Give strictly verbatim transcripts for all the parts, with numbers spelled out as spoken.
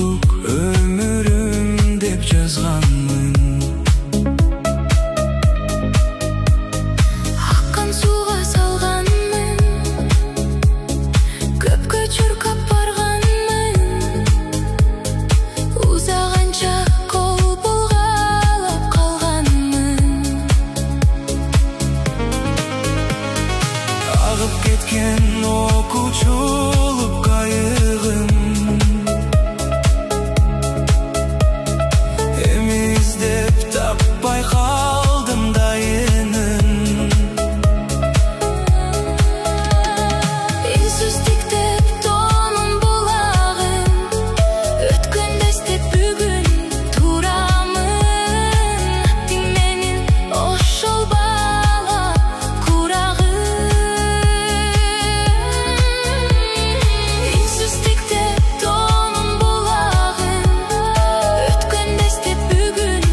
жолдық өмірім деп жазғанмын. Аққан суға салғанмын, көпке чуркап барғанмын. Ұзағанша қол бұлғалап қалғанмын. Ағып кеткен оқучылық қайығым, іздеп таппай қалдым дайынын. Үнсіз тіктеп тоным бұлағын, өткенді іздеп бүгін турамын. Тің менің ошол бала құрағын. Үнсіз тіктеп тоным бұлағын, өткенді іздеп бүгін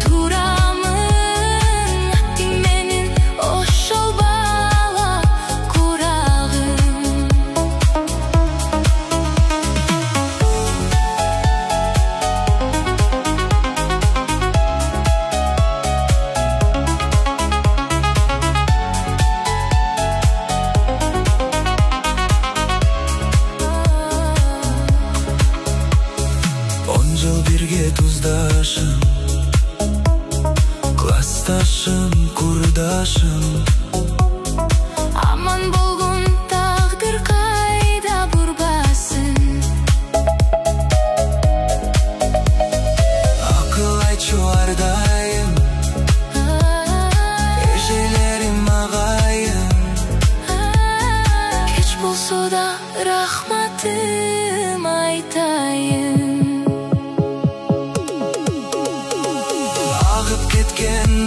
турамын. Тің менің ошол бала құрағын. Он жыл бірге туздашым, классташым, құрдашым. Аман болғын тағдыр қайда бұрбасын. Ақыл айтшы әрдайым, ежелерім ағайын. Кеч болса да рахматым айтайын. Ағып кеткен